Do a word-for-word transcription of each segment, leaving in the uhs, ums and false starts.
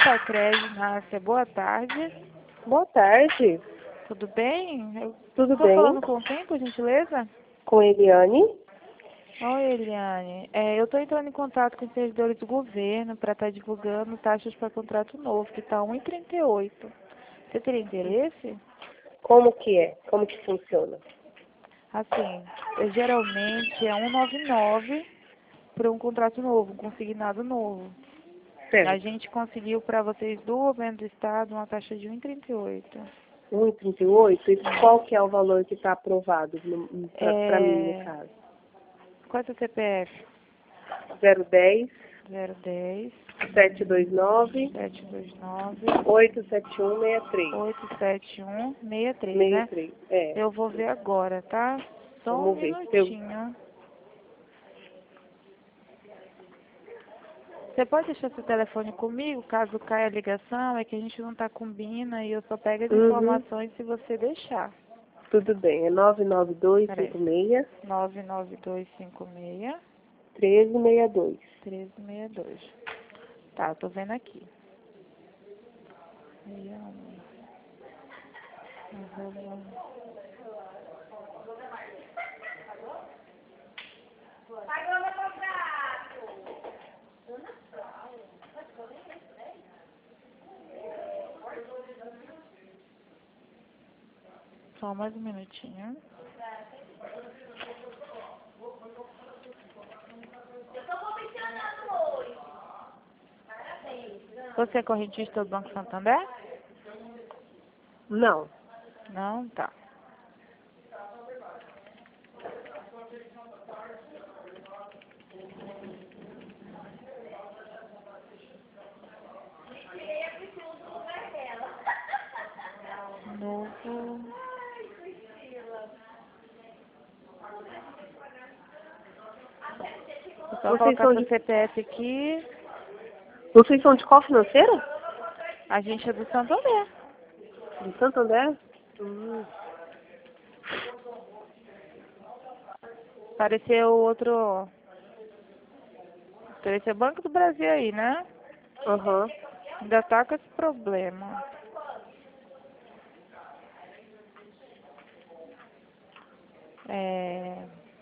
Sacred, Nácia, boa tarde. Boa tarde. Tudo bem? Eu Tudo Estou bem? falando com quem, por gentileza? Com Eliane? Oi, Eliane. É, eu estou entrando em contato com os servidores do governo para estar divulgando taxas para contrato novo, que está um e trinta e oito. Você teria interesse? Como que é? Como que funciona? Assim, é, geralmente é um e noventa e nove para um contrato novo, um consignado novo. A Certo. gente conseguiu para vocês do governo do estado uma taxa de um e trinta e oito. um e trinta e oito? E qual que é o valor que está aprovado para mim, no É... caso? Qual é o seu C P F? zero dez, zero dez, sete dois nove, sete dois nove, oito sete um seis três. oito sete um seis três, seis né? três, é. Eu vou ver agora, tá? Só um Vamos ver. Se eu... minutinho. Você pode deixar seu telefone comigo, caso caia a ligação, é que a gente não tá combina e eu só pego as Uhum. informações se você deixar. Tudo bem. É nove nove dois Peraí. cinco seis, nove nove dois cinco seis, três seis dois. três seis dois. Tá, tô vendo aqui. Eliane. Arroba. Só mais um minutinho. Você é correntista do Banco Santander? Não. Não? Tá. Novo. Vou só Vocês colocar são seu de, C P F aqui. vocês são de qual financeira? A gente é do Santander. De Santander? Hum. Apareceu outro. Apareceu Banco do Brasil aí, né? Aham. Ainda tá com esse problema. É.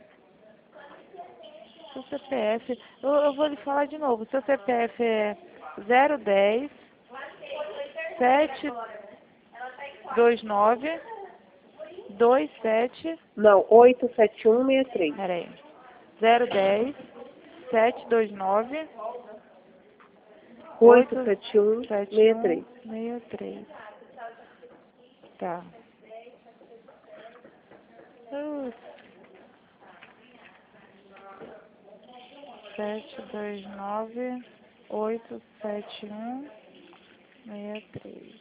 Seu C P F. Eu, eu vou lhe falar de novo. Seu C P F é zero dez, sete dois nove, dois sete. Não, oito sete um seis três. Peraí. zero dez, sete dois nove, oito oito sete um sete seis um três. seis três. Tá. Uh, sete dois nove, oito sete um seis três.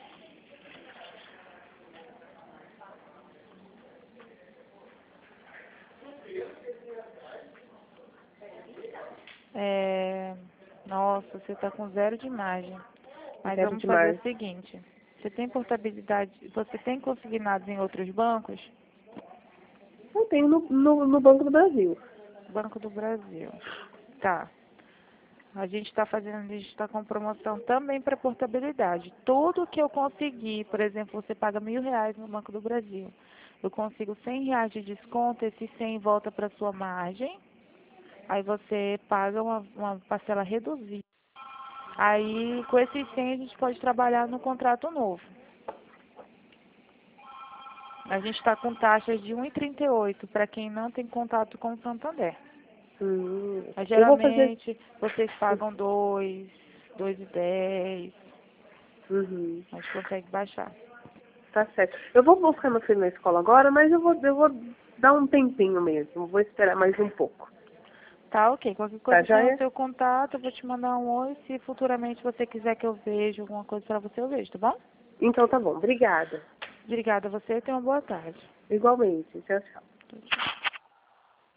É... Nossa, você tá com zero de imagem. Mas Zero vamos de fazer o março. seguinte. Você tem portabilidade, você tem consignados em outros bancos? Eu tenho no, no, no Banco do Brasil. Banco do Brasil. Tá. A gente está fazendo, a gente está com promoção também para portabilidade. Tudo que eu conseguir, por exemplo, você paga mil reais no Banco do Brasil. Eu consigo cem reais de desconto, esse cem volta para sua margem. Aí você paga uma, uma parcela reduzida. Aí com esses cem a gente pode trabalhar no contrato novo. A gente está com taxas de um e trinta e oito para quem não tem contato com o Santander. Hum. Mas Eu vou fazer. geralmente vocês pagam dois, dois e dez, Uhum. a gente consegue baixar. Tá certo. Eu vou buscar meu filho na escola agora, mas eu vou, eu vou dar um tempinho mesmo. Vou esperar mais um pouco. Tá, ok. Qualquer Tá, coisa tem o joia? seu contato, eu vou te mandar um oi. Se futuramente você quiser que eu veja alguma coisa para você, eu vejo, tá bom? Então tá bom. Obrigada. Obrigada a você e tenha uma boa tarde. Igualmente. Tchau, tchau. Tchau, tchau.